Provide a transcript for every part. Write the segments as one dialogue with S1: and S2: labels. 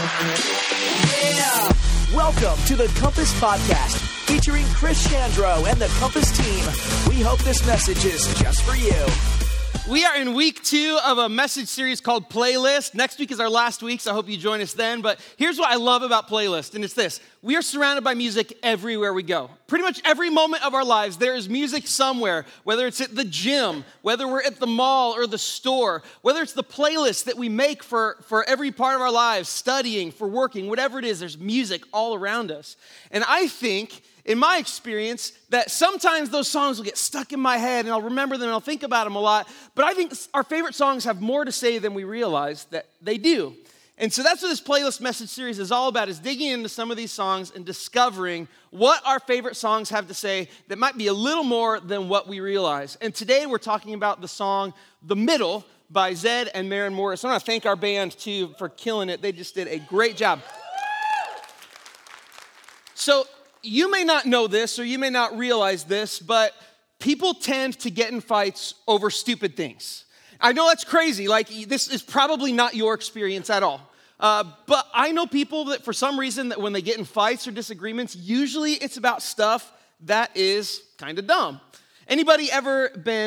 S1: Yeah! Welcome to the Compass Podcast, featuring Chris Chandro and the Compass team. We hope this message is just for you.
S2: We are in week 2 of a message series called Playlist. Next week is our last week, so I hope you join us then. But here's what I love about Playlist, and it's this. We are surrounded by music everywhere we go. Pretty much every moment of our lives, there is music somewhere, whether it's at the gym, whether we're at the mall or the store, whether it's the playlist that we make for every part of our lives, studying, for working, whatever it is, there's music all around us. And I think, in my experience, that sometimes those songs will get stuck in my head and I'll remember them and I'll think about them a lot. But I think our favorite songs have more to say than we realize that they do. And so that's what this playlist message series is all about, is digging into some of these songs and discovering what our favorite songs have to say that might be a little more than what we realize. And today we're talking about the song The Middle by Zedd and Maren Morris. I want to thank our band too for killing it. They just did a great job. So you may not know this or you may not realize this, but people tend to get in fights over stupid things. I know that's crazy. Like, this is probably not your experience at all. But I know people that for some reason that when they get in fights or disagreements, usually it's about stuff that is kind of dumb. Anybody ever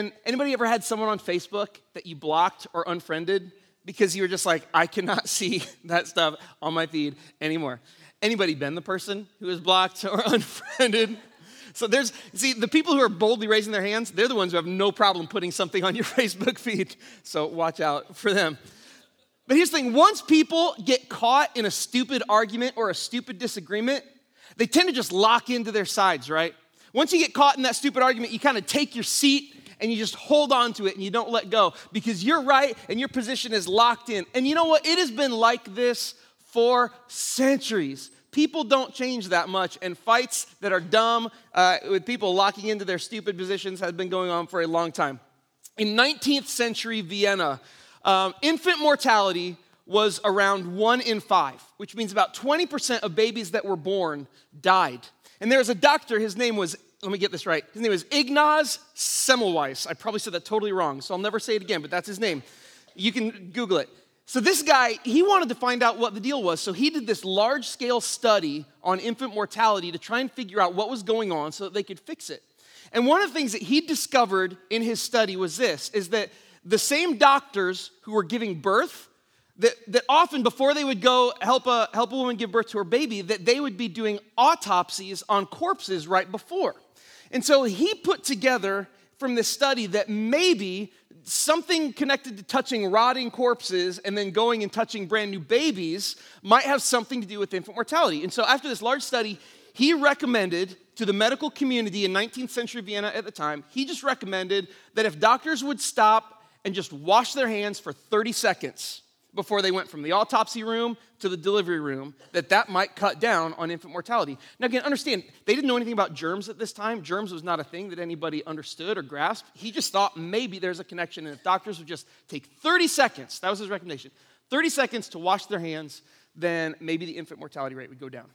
S2: had someone on Facebook that you blocked or unfriended because you were just like, I cannot see that stuff on my feed anymore? Anybody been the person who is blocked or unfriended? So the people who are boldly raising their hands, they're the ones who have no problem putting something on your Facebook feed. So watch out for them. But here's the thing, once people get caught in a stupid argument or a stupid disagreement, they tend to just lock into their sides, right? Once you get caught in that stupid argument, you kind of take your seat and you just hold on to it and you don't let go because you're right and your position is locked in. And you know what? It has been like this for centuries. People don't change that much, and fights that are dumb with people locking into their stupid positions have been going on for a long time. In 19th century Vienna, infant mortality was around 1 in 5, which means about 20% of babies that were born died. And there was a doctor, his name was, let me get this right, his name was Ignaz Semmelweis. I probably said that totally wrong, so I'll never say it again, but that's his name. You can Google it. So this guy, he wanted to find out what the deal was, so he did this large-scale study on infant mortality to try and figure out what was going on so that they could fix it. And one of the things that he discovered in his study was this, is that the same doctors who were giving birth, that often before they would go help a woman give birth to her baby, that they would be doing autopsies on corpses right before. And so he put together from this study that maybe something connected to touching rotting corpses and then going and touching brand new babies might have something to do with infant mortality. And so after this large study, he recommended to the medical community in 19th century Vienna at the time, he just recommended that if doctors would stop and just wash their hands for 30 seconds before they went from the autopsy room to the delivery room, that might cut down on infant mortality. Now again, understand, they didn't know anything about germs at this time. Germs was not a thing that anybody understood or grasped. He just thought maybe there's a connection, and if doctors would just take 30 seconds, that was his recommendation, 30 seconds to wash their hands, then maybe the infant mortality rate would go down.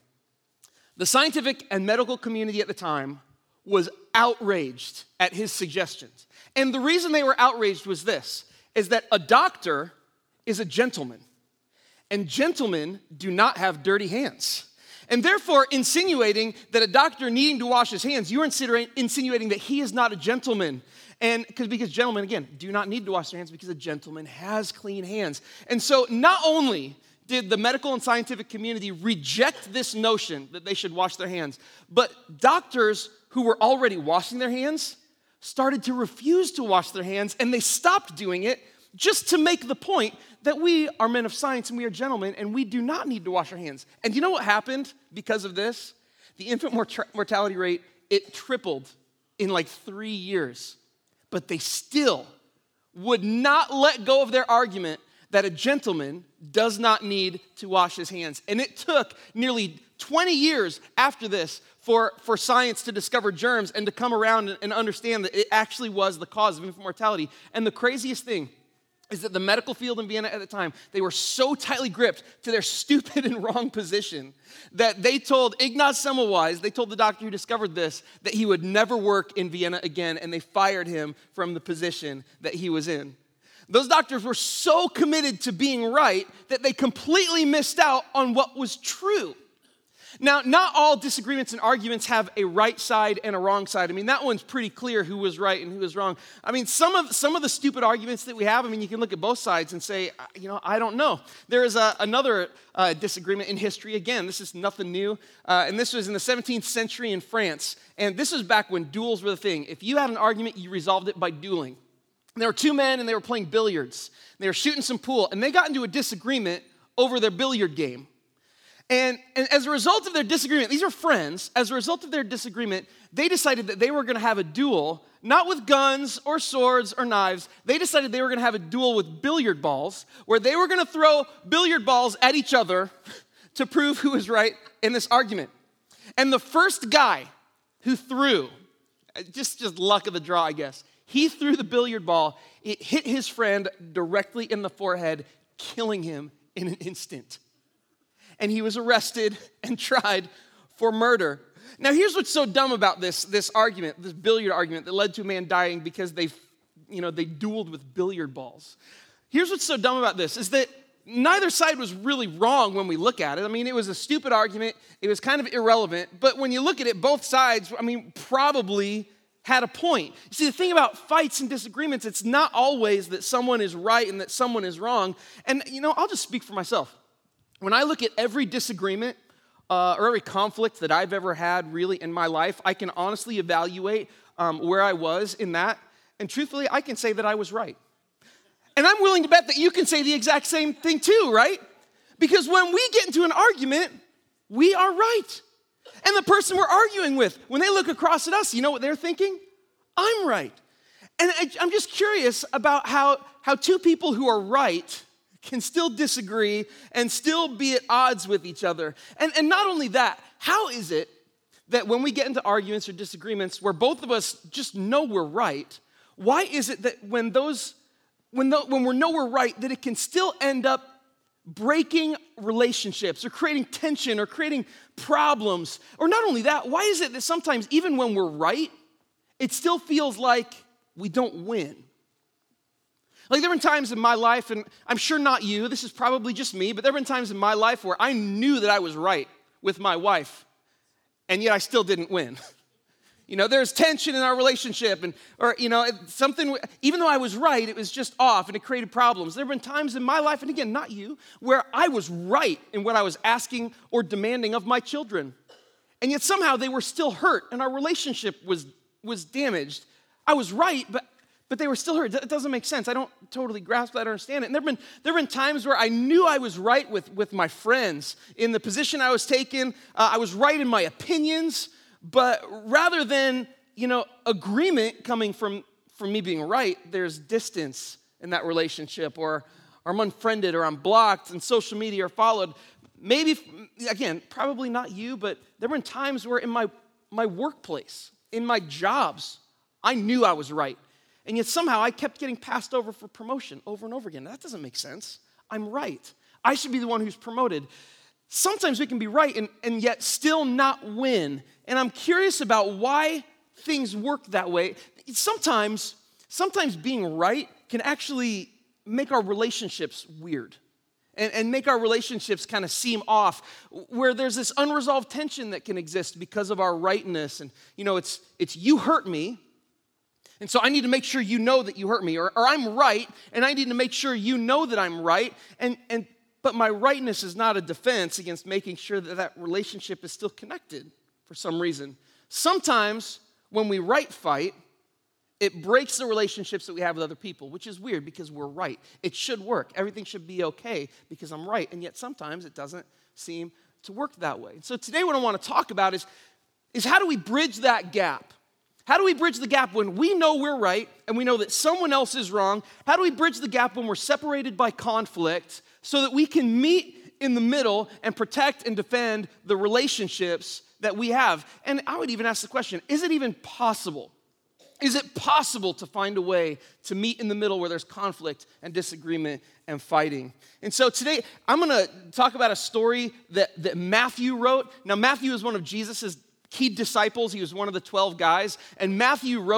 S2: The scientific and medical community at the time was outraged at his suggestions. And the reason they were outraged was this, is that a doctor is a gentleman, and gentlemen do not have dirty hands. And therefore, insinuating that a doctor needing to wash his hands, you're insinuating that he is not a gentleman. And because gentlemen, again, do not need to wash their hands because a gentleman has clean hands. And so not only did the medical and scientific community reject this notion that they should wash their hands, but doctors who were already washing their hands started to refuse to wash their hands, and they stopped doing it just to make the point that we are men of science and we are gentlemen and we do not need to wash our hands. And you know what happened because of this? The infant mortality rate, it tripled in like 3 years. But they still would not let go of their argument that a gentleman does not need to wash his hands. And it took nearly 20 years after this for science to discover germs and to come around and understand that it actually was the cause of infant mortality. And the craziest thing is that the medical field in Vienna at the time, they were so tightly gripped to their stupid and wrong position that they told Ignaz Semmelweis, they told the doctor who discovered this, that he would never work in Vienna again, and they fired him from the position that he was in. Those doctors were so committed to being right that they completely missed out on what was true. Now, not all disagreements and arguments have a right side and a wrong side. I mean, that one's pretty clear who was right and who was wrong. I mean, some of the stupid arguments that we have, I mean, you can look at both sides and say, I don't know. There is another disagreement in history. Again, this is nothing new. And this was in the 17th century in France. And this was back when duels were the thing. If you had an argument, you resolved it by dueling. And there were two men and they were playing billiards. They were shooting some pool. And they got into a disagreement over their billiard game. And as a result of their disagreement, these are friends, as a result of their disagreement, they decided that they were going to have a duel, not with guns or swords or knives. They decided they were going to have a duel with billiard balls, where they were going to throw billiard balls at each other to prove who was right in this argument. And the first guy who threw, just luck of the draw, I guess, he threw the billiard ball, it hit his friend directly in the forehead, killing him in an instant. And he was arrested and tried for murder. Now, here's what's so dumb about this argument, this billiard argument that led to a man dying because they dueled with billiard balls. Here's what's so dumb about this, is that neither side was really wrong when we look at it. I mean, it was a stupid argument. It was kind of irrelevant. But when you look at it, both sides, I mean, probably had a point. You see, the thing about fights and disagreements, it's not always that someone is right and that someone is wrong. And, I'll just speak for myself. When I look at every disagreement or every conflict that I've ever had really in my life, I can honestly evaluate where I was in that. And truthfully, I can say that I was right. And I'm willing to bet that you can say the exact same thing too, right? Because when we get into an argument, we are right. And the person we're arguing with, when they look across at us, you know what they're thinking? I'm right. And I'm just curious about how two people who are right can still disagree and still be at odds with each other. And not only that, how is it that when we get into arguments or disagreements where both of us just know we're right, why is it that when we know we're right, that it can still end up breaking relationships or creating tension or creating problems? Or not only that, why is it that sometimes even when we're right, it still feels like we don't win? Like there have been times in my life, and I'm sure not you, this is probably just me, but there have been times in my life where I knew that I was right with my wife, and yet I still didn't win. There's tension in our relationship, something, even though I was right, it was just off, and it created problems. There have been times in my life, and again, not you, where I was right in what I was asking or demanding of my children, and yet somehow they were still hurt, and our relationship was damaged. I was right, but they were still hurt. It doesn't make sense. I don't totally grasp that or understand it. And there have been times where I knew I was right with my friends in the position I was taking. I was right in my opinions, but rather than agreement coming from me being right, there's distance in that relationship, or I'm unfriended, or I'm blocked, and social media are followed. Maybe again, probably not you, but there have been times where in my workplace, in my jobs, I knew I was right. And yet somehow I kept getting passed over for promotion over and over again. That doesn't make sense. I'm right. I should be the one who's promoted. Sometimes we can be right and yet still not win. And I'm curious about why things work that way. Sometimes being right can actually make our relationships weird and make our relationships kind of seem off, where there's this unresolved tension that can exist because of our rightness. And, it's you hurt me, and so I need to make sure you know that you hurt me, or I'm right, and I need to make sure you know that I'm right, but my rightness is not a defense against making sure that relationship is still connected for some reason. Sometimes when we right fight, it breaks the relationships that we have with other people, which is weird because we're right. It should work. Everything should be okay because I'm right, and yet sometimes it doesn't seem to work that way. So today what I want to talk about is how do we bridge that gap? How do we bridge the gap when we know we're right and we know that someone else is wrong? How do we bridge the gap when we're separated by conflict so that we can meet in the middle and protect and defend the relationships that we have? And I would even ask the question, is it even possible? Is it possible to find a way to meet in the middle where there's conflict and disagreement and fighting? And so today, I'm going to talk about a story that Matthew wrote. Now, Matthew is one of Jesus's key disciples. He was one of the 12 guys. And Matthew wrote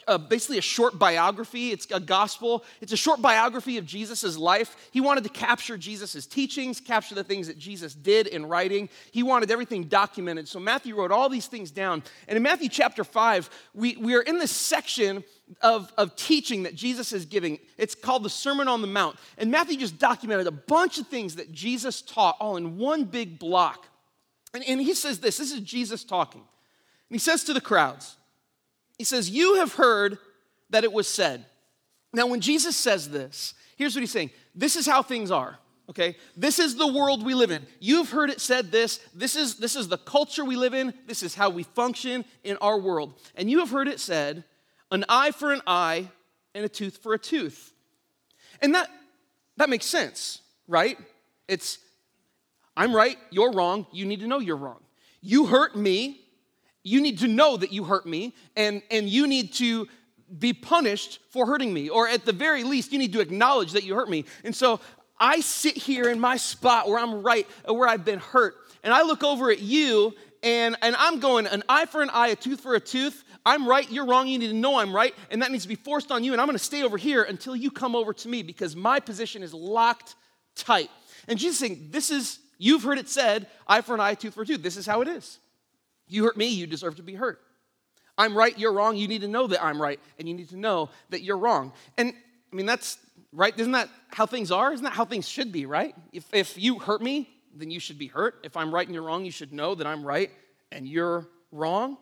S2: basically a short biography. It's a gospel. It's a short biography of Jesus' life. He wanted to capture Jesus' teachings, capture the things that Jesus did in writing. He wanted everything documented. So Matthew wrote all these things down. And in Matthew chapter 5, we are in this section of teaching that Jesus is giving. It's called the Sermon on the Mount. And Matthew just documented a bunch of things that Jesus taught all in one big block. And he says this is Jesus talking. And he says to the crowds, he says, you have heard that it was said. Now, when Jesus says this, here's what he's saying. This is how things are, okay? This is the world we live in. You've heard it said this. This is the culture we live in. This is how we function in our world. And you have heard it said, an eye for an eye and a tooth for a tooth. And that makes sense, right? It's, I'm right, you're wrong, you need to know you're wrong. You hurt me, you need to know that you hurt me, and you need to be punished for hurting me. Or at the very least, you need to acknowledge that you hurt me. And so I sit here in my spot where I'm right, where I've been hurt, and I look over at you, and I'm going, an eye for an eye, a tooth for a tooth. I'm right, you're wrong, you need to know I'm right, and that needs to be forced on you, and I'm gonna stay over here until you come over to me because my position is locked tight. And Jesus is saying, you've heard it said, eye for an eye, tooth for a tooth. This is how it is. You hurt me, you deserve to be hurt. I'm right, you're wrong, you need to know that I'm right, and you need to know that you're wrong. And I mean, that's right, isn't that how things are? Isn't that how things should be, right? If you hurt me, then you should be hurt. If I'm right and you're wrong, you should know that I'm right and you're wrong.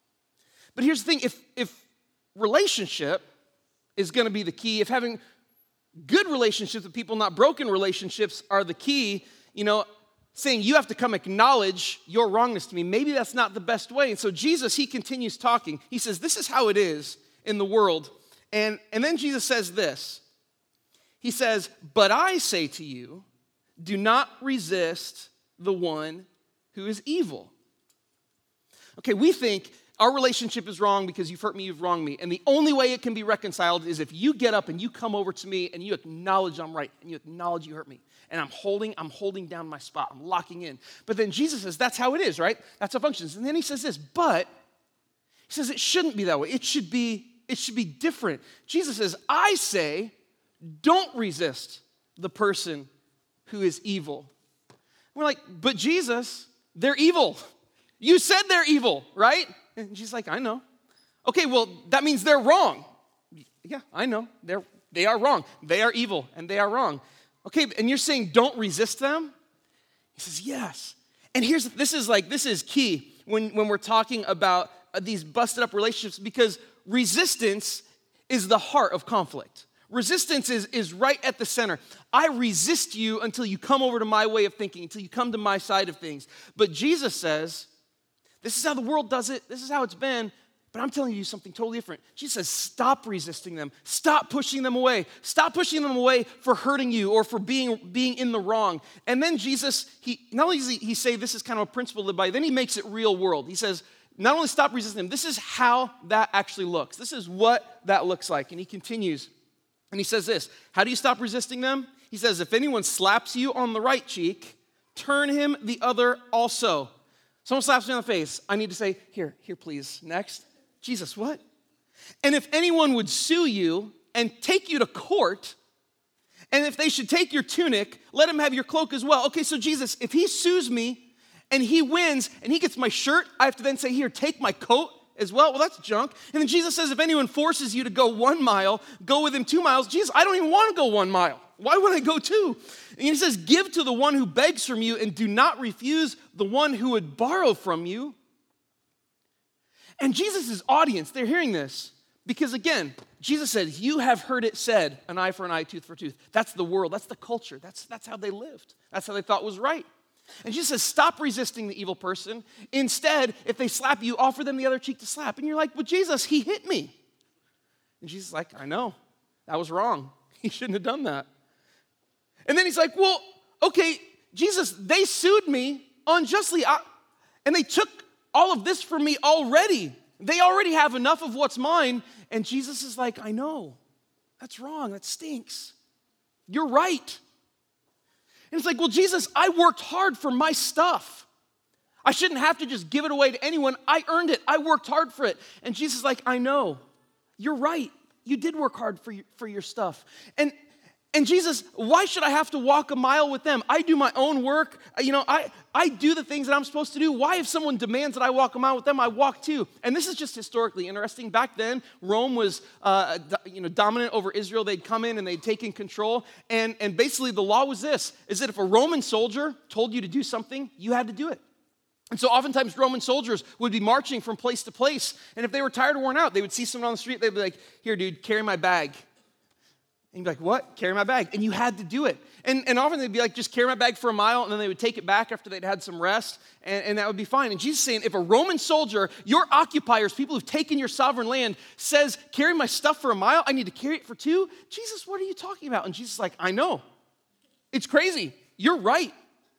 S2: But here's the thing, if relationship is gonna be the key, if having good relationships with people, not broken relationships, are the key, saying you have to come acknowledge your wrongness to me, maybe that's not the best way. And so Jesus, he continues talking. He says, this is how it is in the world. And then Jesus says this. He says, but I say to you, do not resist the one who is evil. Okay, we think our relationship is wrong because you've hurt me, you've wronged me. And the only way it can be reconciled is if you get up and you come over to me and you acknowledge I'm right and you acknowledge you hurt me. And I'm holding down my spot. I'm locking in. But then Jesus says, that's how it is, right? That's how it functions. And then he says this, but he says it shouldn't be that way. It should be different. Jesus says, I say, don't resist the person who is evil. We're like, but Jesus, they're evil. You said they're evil, right? And she's like, I know. Okay, well, that means they're wrong. Yeah, I know. They are wrong. They are evil, and they are wrong. Okay, and you're saying don't resist them? He says, yes. And this is key when we're talking about these busted up relationships, because resistance is the heart of conflict. Resistance is right at the center. I resist you until you come over to my way of thinking, until you come to my side of things. But Jesus says, this is how the world does it. This is how it's been. But I'm telling you something totally different. Jesus says, stop resisting them. Stop pushing them away. Stop pushing them away for hurting you or for being in the wrong. And then Jesus, not only does he say this is kind of a principle to live by, then he makes it real world. He says, not only stop resisting them, this is how that actually looks. This is what that looks like. And he continues, and he says this, how do you stop resisting them? He says, if anyone slaps you on the right cheek, turn him the other also. Someone slaps me on the face, I need to say, here, please, next. Jesus, what? And if anyone would sue you and take you to court, and if they should take your tunic, let him have your cloak as well. Okay, so Jesus, if he sues me and he wins and he gets my shirt, I have to then say, here, take my coat as well. Well, that's junk. And then Jesus says, if anyone forces you to go 1 mile, go with him 2 miles. Jesus, I don't even want to go 1 mile. Why would I go 2? And he says, give to the one who begs from you and do not refuse the one who would borrow from you. And Jesus' audience, they're hearing this because, again, Jesus said, you have heard it said, an eye for an eye, tooth for tooth. That's the world. That's the culture. That's how they lived. That's how they thought was right. And Jesus says, stop resisting the evil person. Instead, if they slap you, offer them the other cheek to slap. And you're like, but Jesus, he hit me. And Jesus is like, I know. That was wrong. He shouldn't have done that. And then he's like, well, okay, Jesus, they sued me unjustly. And they took all of this from me already. They already have enough of what's mine. And Jesus is like, I know. That's wrong. That stinks. You're right. And it's like, well, Jesus, I worked hard for my stuff. I shouldn't have to just give it away to anyone. I earned it. I worked hard for it. And Jesus is like, I know. You're right. You did work hard for your stuff. And Jesus, why should I have to walk a mile with them? I do my own work. I do the things that I'm supposed to do. Why, if someone demands that I walk a mile with them, I walk too? And this is just historically interesting. Back then, Rome was dominant over Israel. They'd come in and they'd taken control. And basically the law was this, is that if a Roman soldier told you to do something, you had to do it. And so oftentimes Roman soldiers would be marching from place to place. And if they were tired or worn out, they would see someone on the street. They'd be like, here, dude, carry my bag. And you'd be like, what? Carry my bag. And you had to do it. And often they'd be like, just carry my bag for a mile, and then they would take it back after they'd had some rest, and that would be fine. And Jesus is saying, if a Roman soldier, your occupiers, people who've taken your sovereign land, says, carry my stuff for a mile, I need to carry it for 2? Jesus, what are you talking about? And Jesus is like, I know. It's crazy. You're right.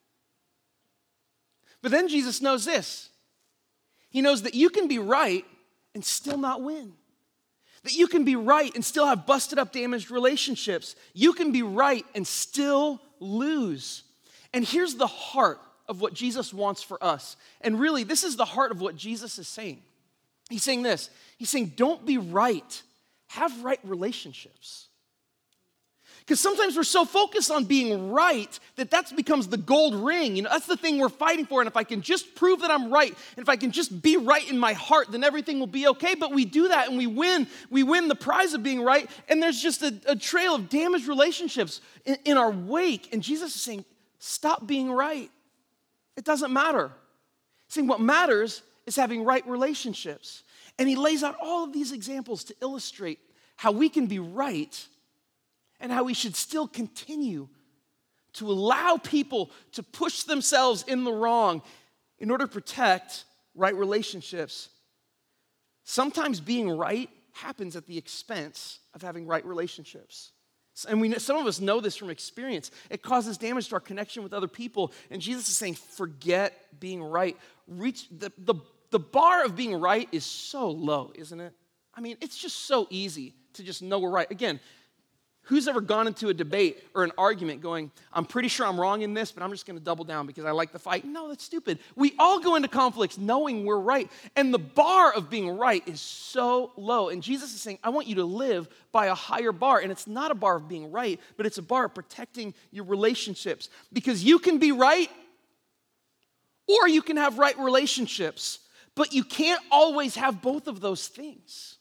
S2: But then Jesus knows this. He knows that you can be right and still not win. That you can be right and still have busted up, damaged relationships. You can be right and still lose. And here's the heart of what Jesus wants for us. And really, this is the heart of what Jesus is saying. He's saying this. He's saying, don't be right. Have right relationships. Because sometimes we're so focused on being right that becomes the gold ring. That's the thing we're fighting for. And if I can just prove that I'm right, and if I can just be right in my heart, then everything will be okay. But we do that and we win. We win the prize of being right. And there's just a trail of damaged relationships in our wake. And Jesus is saying, stop being right. It doesn't matter. He's saying what matters is having right relationships. And he lays out all of these examples to illustrate how we can be right and how we should still continue to allow people to push themselves in the wrong in order to protect right relationships. Sometimes being right happens at the expense of having right relationships. And some of us know this from experience. It causes damage to our connection with other people. And Jesus is saying, forget being right. Reach the bar of being right is so low, isn't it? I mean, it's just so easy to just know we're right. Again, who's ever gone into a debate or an argument going, I'm pretty sure I'm wrong in this, but I'm just going to double down because I like the fight? No, that's stupid. We all go into conflicts knowing we're right. And the bar of being right is so low. And Jesus is saying, I want you to live by a higher bar. And it's not a bar of being right, but it's a bar of protecting your relationships. Because you can be right or you can have right relationships, but you can't always have both of those things.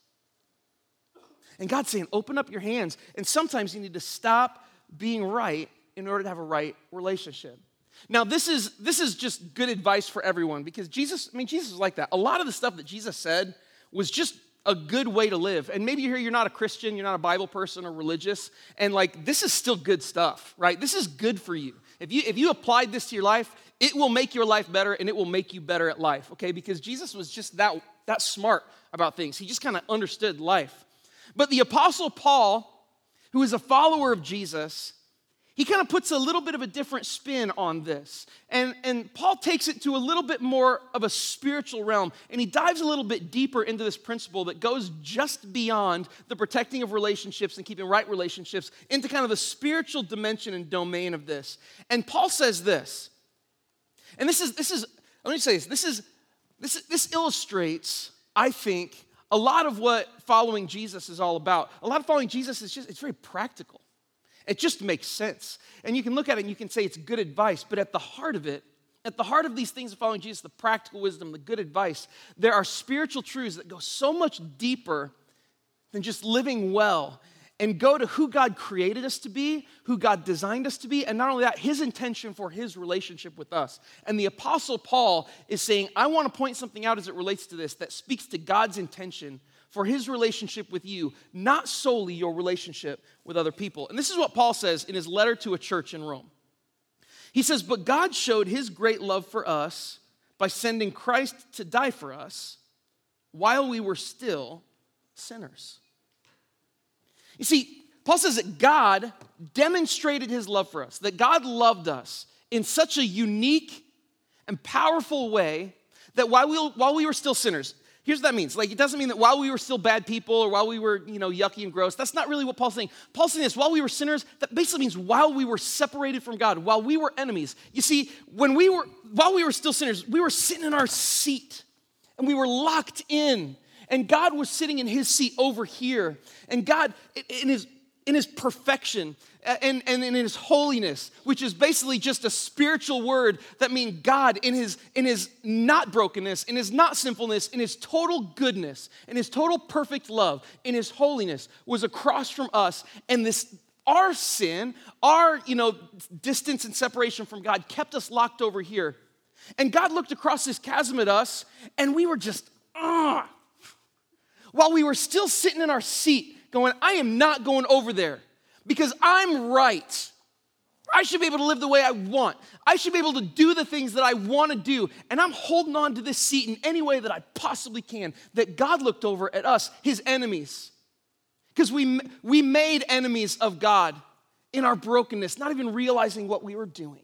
S2: And God's saying, open up your hands. And sometimes you need to stop being right in order to have a right relationship. Now, this is just good advice for everyone because Jesus is like that. A lot of the stuff that Jesus said was just a good way to live. And maybe you're not a Christian, you're not a Bible person or religious, and this is still good stuff, right? This is good for you. If you applied this to your life, it will make your life better and it will make you better at life, okay? Because Jesus was just that smart about things. He just kind of understood life. But the Apostle Paul, who is a follower of Jesus, he kind of puts a little bit of a different spin on this. And Paul takes it to a little bit more of a spiritual realm. And he dives a little bit deeper into this principle that goes just beyond the protecting of relationships and keeping right relationships into kind of the spiritual dimension and domain of this. And Paul says this. And this is let me say this illustrates, I think, a lot of what following Jesus is all about. A lot of following Jesus it's very practical. It just makes sense. And you can look at it and you can say it's good advice, but at the heart of it, at the heart of these things of following Jesus, the practical wisdom, the good advice, there are spiritual truths that go so much deeper than just living well and go to who God created us to be, who God designed us to be, and not only that, his intention for his relationship with us. And the Apostle Paul is saying, I want to point something out as it relates to this that speaks to God's intention for his relationship with you, not solely your relationship with other people. And this is what Paul says in his letter to a church in Rome. He says, but God showed his great love for us by sending Christ to die for us while we were still sinners. You see, Paul says that God demonstrated his love for us, that God loved us in such a unique and powerful way that while we were still sinners, here's what that means. It doesn't mean that while we were still bad people or while we were, yucky and gross. That's not really what Paul's saying. Paul's saying this, while we were sinners, that basically means while we were separated from God, while we were enemies. You see, while we were still sinners, we were sitting in our seat and we were locked in. And God was sitting in his seat over here. And God, in his perfection and in his holiness, which is basically just a spiritual word that means God in his not brokenness, in his not sinfulness, in his total goodness, in his total perfect love, in his holiness, was across from us. And our sin, our distance and separation from God kept us locked over here. And God looked across this chasm at us, and we were just, while we were still sitting in our seat going, I am not going over there because I'm right. I should be able to live the way I want. I should be able to do the things that I want to do. And I'm holding on to this seat in any way that I possibly can. That God looked over at us, his enemies. Because we made enemies of God in our brokenness, not even realizing what we were doing.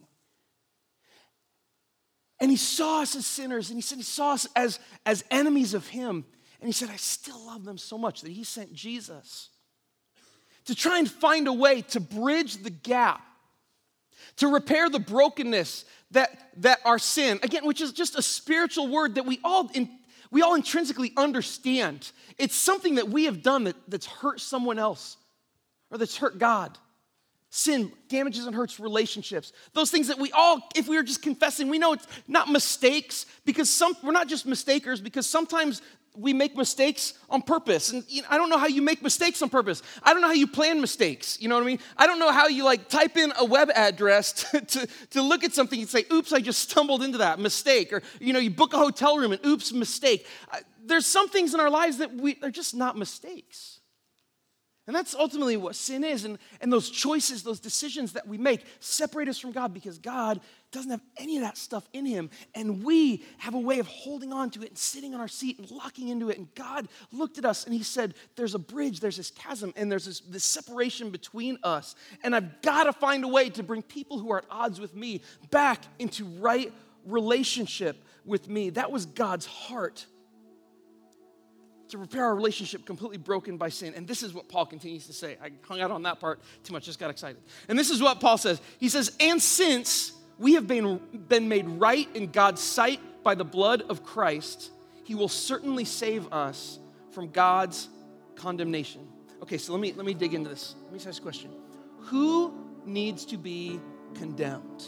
S2: And he saw us as sinners, and he said he saw us as enemies of him. And he said, I still love them so much that he sent Jesus to try and find a way to bridge the gap, to repair the brokenness that our sin, again, which is just a spiritual word that we all intrinsically understand. It's something that we have done that's hurt someone else or that's hurt God. Sin damages and hurts relationships. Those things that we all, if we were just confessing, we know it's not mistakes because we're not just mistakers because sometimes we make mistakes on purpose. And I don't know how you make mistakes on purpose. I don't know how you plan mistakes. You know what I mean? I don't know how you type in a web address to look at something and say, oops, I just stumbled into that, mistake. Or, you book a hotel room and oops, mistake. There's some things in our lives that they're just not mistakes. And that's ultimately what sin is. And those choices, those decisions that we make separate us from God because God doesn't have any of that stuff in him. And we have a way of holding on to it and sitting on our seat and locking into it. And God looked at us and he said, there's a bridge, there's this chasm, and there's this separation between us. And I've got to find a way to bring people who are at odds with me back into right relationship with me. That was God's heart. To repair our relationship completely broken by sin. And this is what Paul continues to say. I hung out on that part too much, just got excited. And this is what Paul says. He says, and since we have been made right in God's sight by the blood of Christ, he will certainly save us from God's condemnation. Okay, so let me dig into this. Let me ask this question. Who needs to be condemned?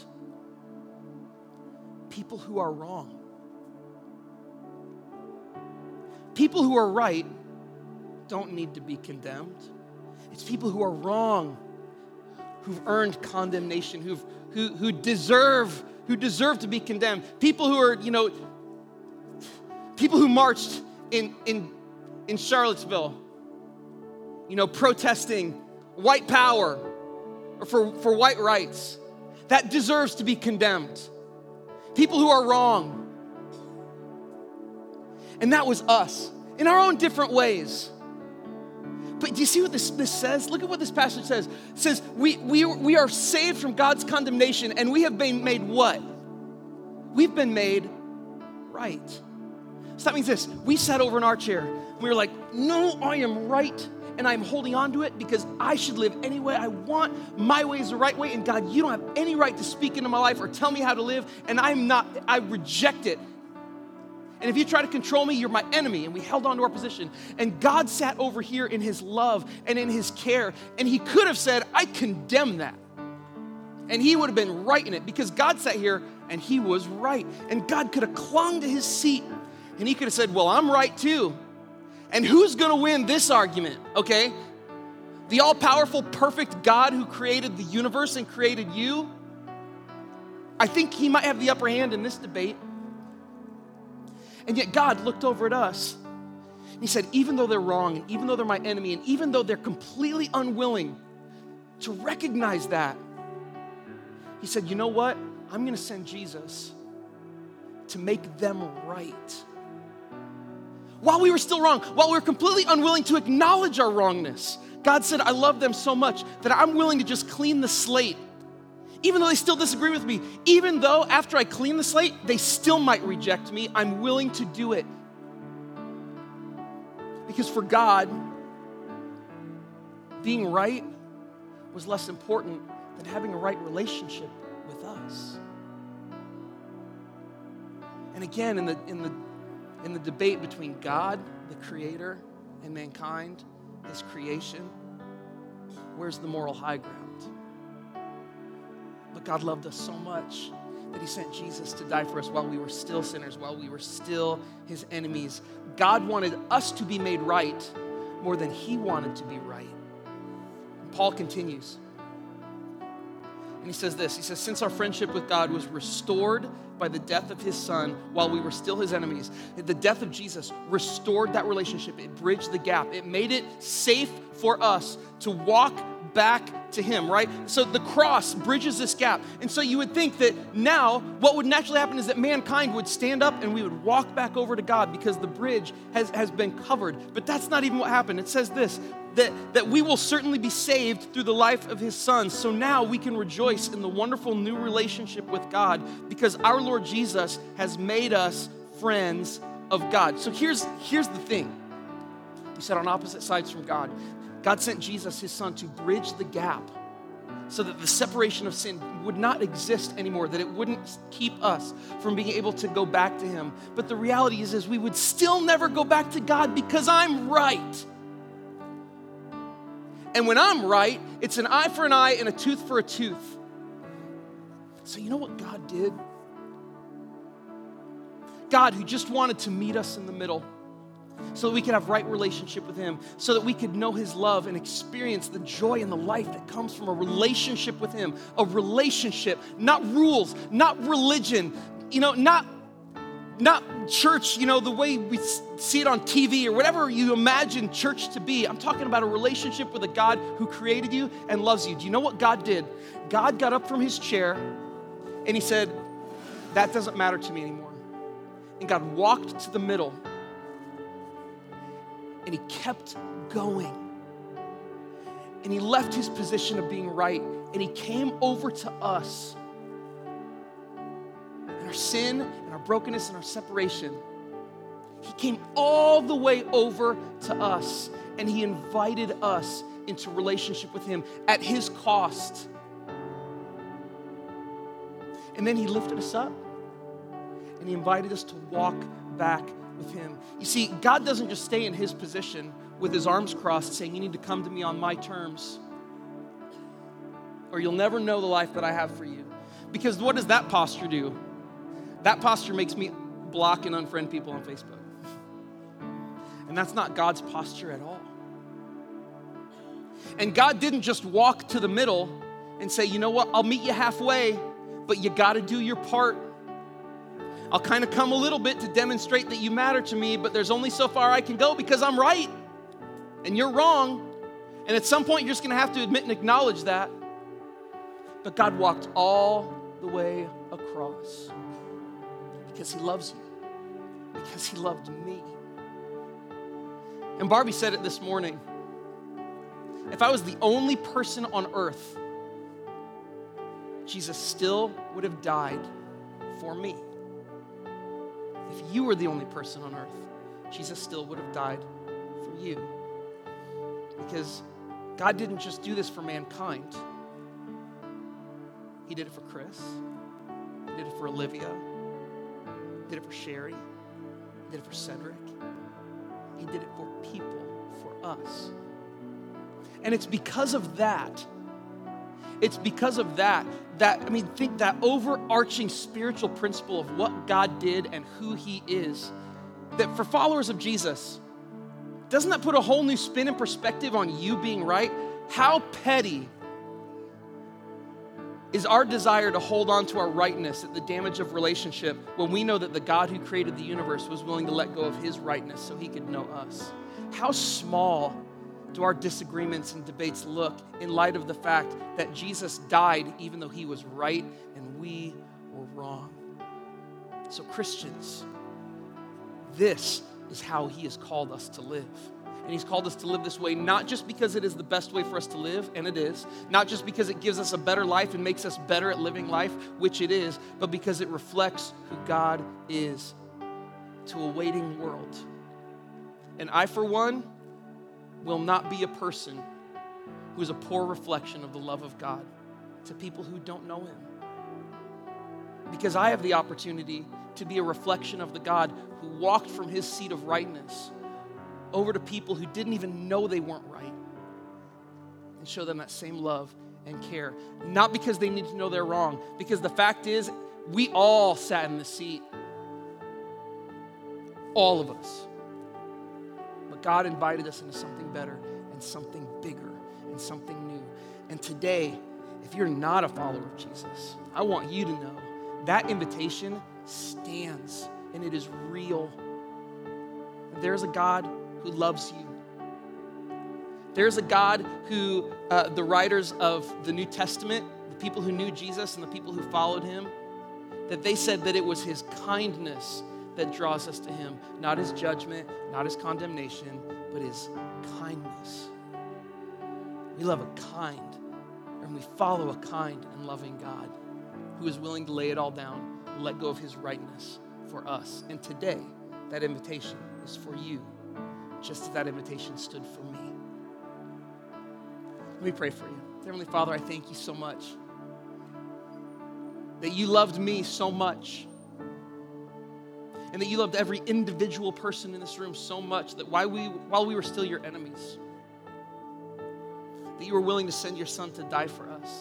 S2: People who are wrong. People who are right don't need to be condemned. It's people who are wrong, who've earned condemnation, who deserve to be condemned. People who are, people who marched in Charlottesville, protesting white power or for white rights. That deserves to be condemned. People who are wrong. And that was us, in our own different ways. But do you see what this says? Look at what this passage says. It says, we are saved from God's condemnation, and we have been made what? We've been made right. So that means this. We sat over in our chair, and we were like, no, I am right, and I'm holding on to it because I should live any way I want. My way is the right way, and God, you don't have any right to speak into my life or tell me how to live, and I reject it. And if you try to control me, you're my enemy. And we held on to our position. And God sat over here in his love and in his care. And he could have said, I condemn that. And he would have been right in it because God sat here and he was right. And God could have clung to his seat. And he could have said, well, I'm right too. And who's going to win this argument, okay? The all-powerful, perfect God who created the universe and created you? I think he might have the upper hand in this debate. And yet God looked over at us and he said, even though they're wrong, and even though they're my enemy, and even though they're completely unwilling to recognize that, he said, you know what? I'm going to send Jesus to make them right. While we were still wrong, while we were completely unwilling to acknowledge our wrongness, God said, I love them so much that I'm willing to just clean the slate. Even though they still disagree with me, even though after I clean the slate, they still might reject me, I'm willing to do it. Because for God, being right was less important than having a right relationship with us. And again, in in the debate between God, the creator, and mankind, his creation, where's the moral high ground? But God loved us so much that he sent Jesus to die for us while we were still sinners, while we were still his enemies. God wanted us to be made right more than he wanted to be right. And Paul continues. And he says this, he says, since our friendship with God was restored by the death of his son while we were still his enemies, the death of Jesus restored that relationship. It bridged the gap. It made it safe for us to walk back to him, right? So the cross bridges this gap. And so you would think that now what would naturally happen is that mankind would stand up and we would walk back over to God because the bridge has been covered. But that's not even what happened. It says this, that we will certainly be saved through the life of his son. So now we can rejoice in the wonderful new relationship with God because our Lord Jesus has made us friends of God. So here's the thing. You said on opposite sides from God. God sent Jesus, his son, to bridge the gap so that the separation of sin would not exist anymore, that it wouldn't keep us from being able to go back to him. But the reality is we would still never go back to God because I'm right. And when I'm right, it's an eye for an eye and a tooth for a tooth. So you know what God did? God, who just wanted to meet us in the middle so that we could have right relationship with him, so that we could know his love and experience the joy and the life that comes from a relationship with him. A relationship, not rules, not religion, not church, the way we see it on TV or whatever you imagine church to be. I'm talking about a relationship with a God who created you and loves you. Do you know what God did? God got up from his chair and he said, that doesn't matter to me anymore. And God walked to the middle and he kept going. And he left his position of being right and he came over to us. And our sin and our brokenness and our separation, he came all the way over to us and he invited us into relationship with him at his cost. And then he lifted us up and he invited us to walk back with him. You see, God doesn't just stay in his position with his arms crossed saying, you need to come to me on my terms or you'll never know the life that I have for you. Because what does that posture do? That posture makes me block and unfriend people on Facebook. And that's not God's posture at all. And God didn't just walk to the middle and say, you know what, I'll meet you halfway, but you got to do your part. I'll kind of come a little bit to demonstrate that you matter to me, but there's only so far I can go because I'm right and you're wrong. And at some point, you're just going to have to admit and acknowledge that. But God walked all the way across because he loves you, because he loved me. And Barbie said it this morning. If I was the only person on earth, Jesus still would have died for me. If you were the only person on earth, Jesus still would have died for you. Because God didn't just do this for mankind. He did it for Chris. He did it for Olivia. He did it for Sherry. He did it for Cedric. He did it for people, for us. And it's because of that. Think that overarching spiritual principle of what God did and who he is, that for followers of Jesus, doesn't that put a whole new spin and perspective on you being right? How petty is our desire to hold on to our rightness at the damage of relationship when we know that the God who created the universe was willing to let go of his rightness so he could know us? How small do our disagreements and debates look in light of the fact that Jesus died even though he was right and we were wrong? So Christians, this is how he has called us to live. And he's called us to live this way, not just because it is the best way for us to live, and it is, not just because it gives us a better life and makes us better at living life, which it is, but because it reflects who God is to a waiting world. And I, for one, will not be a person who is a poor reflection of the love of God to people who don't know him. because I have the opportunity to be a reflection of the God who walked from his seat of rightness over to people who didn't even know they weren't right, and show them that same love and care. Not because they need to know they're wrong, because the fact is, we all sat in the seat. All of us. But God invited us into something better and something bigger and something new. And today, if you're not a follower of Jesus, I want you to know that invitation stands and it is real. There's a God who loves you. There's a God who, the writers of the New Testament, the people who knew Jesus and the people who followed him, that they said that it was his kindness that draws us to him, not his judgment, not his condemnation, but his kindness. We love a kind, and we follow a kind and loving God who is willing to lay it all down and let go of his rightness for us. And today, that invitation is for you, just as that invitation stood for me. Let me pray for you. Heavenly Father, I thank you so much that you loved me so much, and that you loved every individual person in this room so much that while we were still your enemies, that you were willing to send your son to die for us.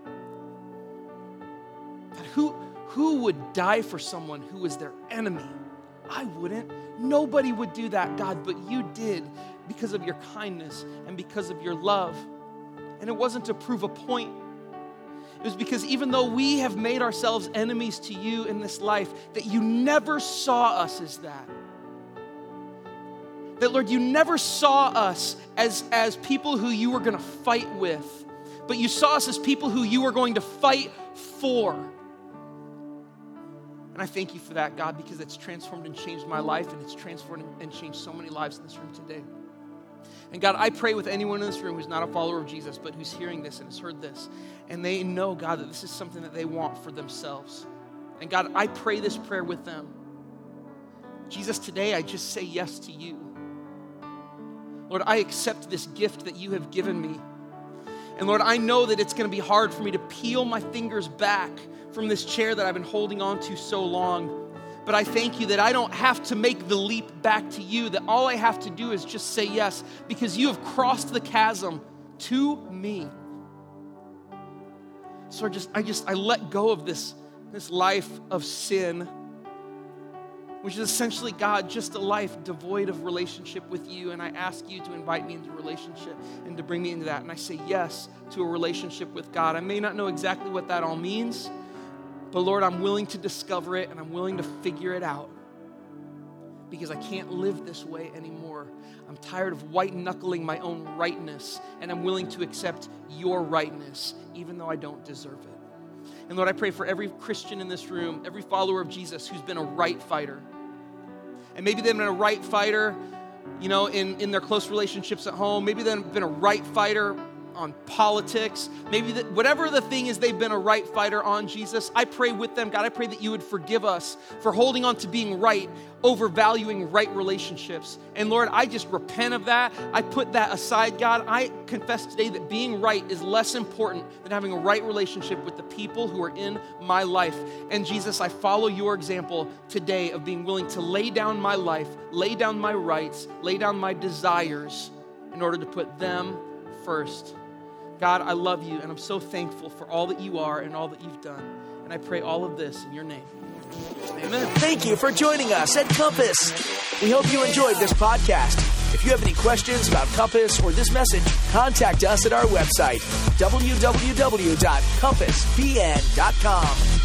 S2: God, who would die for someone who was their enemy? I wouldn't. Nobody would do that, God, but you did because of your kindness and because of your love. And it wasn't to prove a point. It was because even though we have made ourselves enemies to you in this life, that you never saw us as that. That, Lord, you never saw us as people who you were going to fight with, but you saw us as people who you were going to fight for. And I thank you for that, God, because it's transformed and changed my life, and it's transformed and changed so many lives in this room today. And God, I pray with anyone in this room who's not a follower of Jesus, but who's hearing this and has heard this, and they know, God, that this is something that they want for themselves. And God, I pray this prayer with them. Jesus, today I just say yes to you. Lord, I accept this gift that you have given me. And Lord, I know that it's going to be hard for me to peel my fingers back from this chair that I've been holding on to so long. But I thank you that I don't have to make the leap back to you, that all I have to do is just say yes, because you have crossed the chasm to me. So I let go of this life of sin, which is essentially, God, just a life devoid of relationship with you. And I ask you to invite me into a relationship and to bring me into that. And I say yes to a relationship with God. I may not know exactly what that all means, but Lord, I'm willing to discover it and I'm willing to figure it out, because I can't live this way anymore. I'm tired of white-knuckling my own rightness, and I'm willing to accept your rightness, even though I don't deserve it. And Lord, I pray for every Christian in this room, every follower of Jesus who's been a right fighter. And maybe they've been a right fighter, in their close relationships at home. Maybe they've been a right fighter on politics. Maybe whatever the thing is, they've been a right fighter on, Jesus. I pray with them, God, I pray that you would forgive us for holding on to being right over valuing right relationships. And Lord, I just repent of that. I put that aside, God. I confess today that being right is less important than having a right relationship with the people who are in my life. And Jesus, I follow your example today of being willing to lay down my life, lay down my rights, lay down my desires in order to put them first. God, I love you, and I'm so thankful for all that you are and all that you've done. And I pray all of this in your name. Amen.
S1: Thank you for joining us at Compass. We hope you enjoyed this podcast. If you have any questions about Compass or this message, contact us at our website, www.compassbn.com.